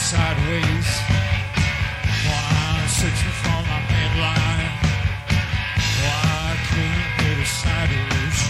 sideways while I'm searching for my midline. Why I couldn't get it sideways.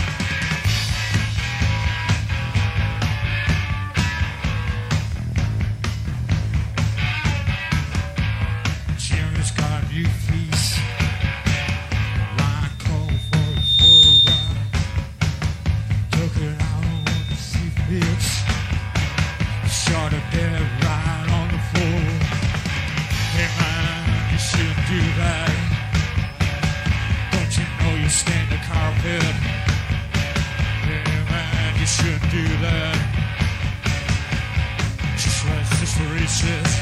Jimmy's got a new piece. Line called for a ride. Took it out on the sea bitch. Shot her dead right on the floor. Hey man, you shouldn't do that. Don't you know you stain the carpet? Hey man, you shouldn't do that. Just like Sister Ray says.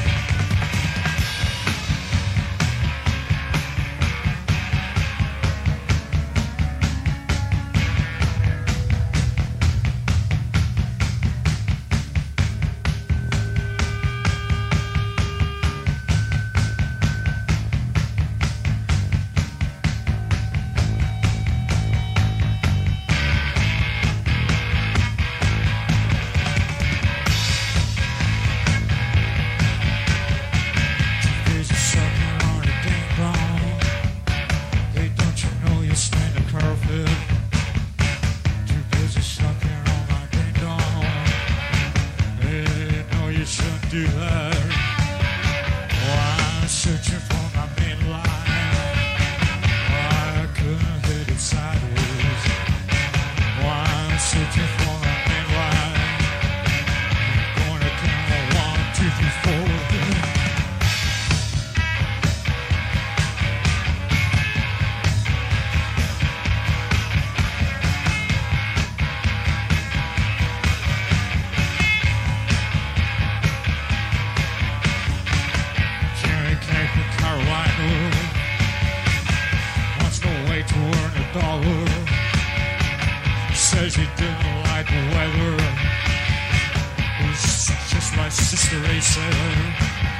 Do that. Why I'm searching for my midline. Why I couldn't hit it sideways. Why I'm searching for my midline. I'm gonna count 1, 2, 3, 4. Says he didn't like the weather. It's just like Sister Ray said.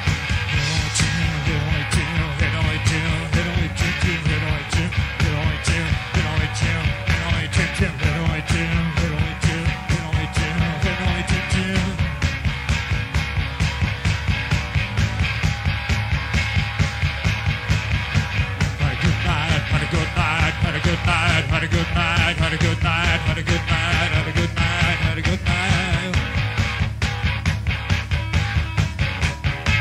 Had a good night, had a good night, had a good night, had a good night, had a good night.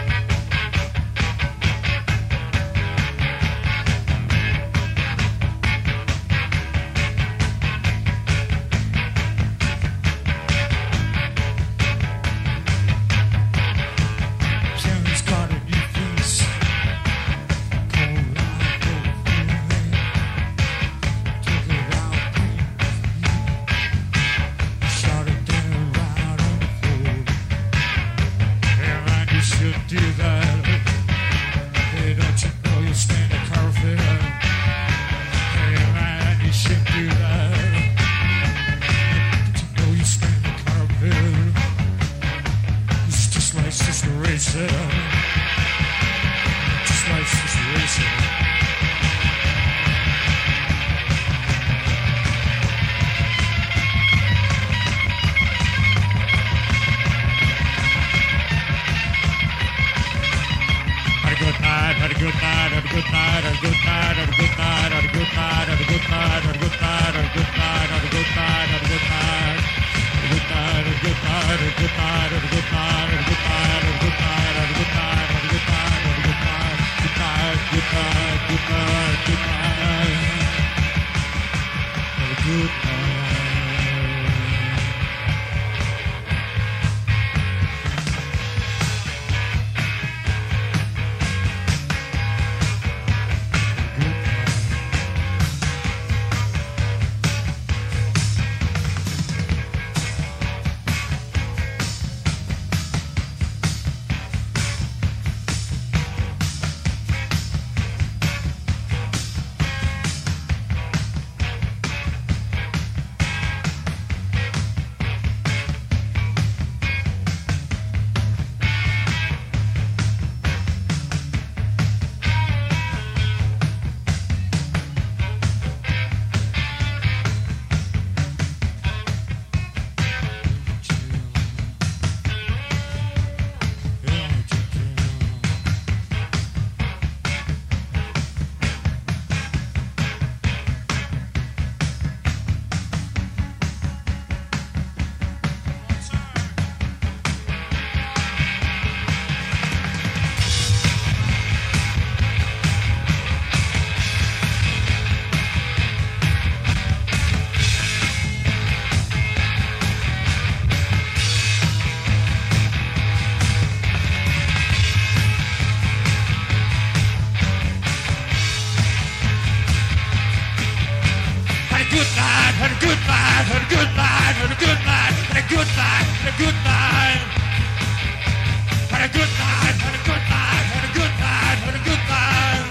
night, had a good night, had a good night, had a good night, had a good night, had a good night. Had a good night, had a good night, had a good night, had a good night.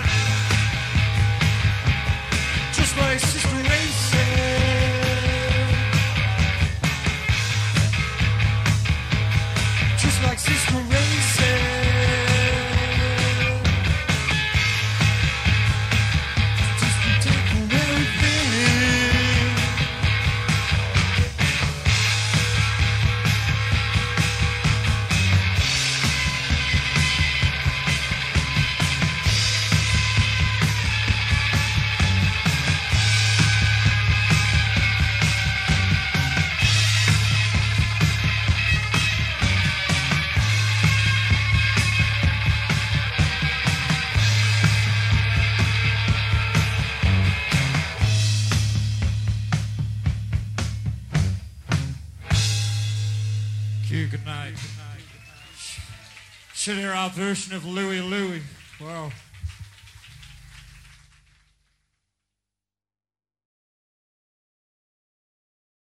Just like Sister Ray said. Just like Sister Ray said. Just be taking everything. Good night. Should hear our version of Louie Louie. Wow.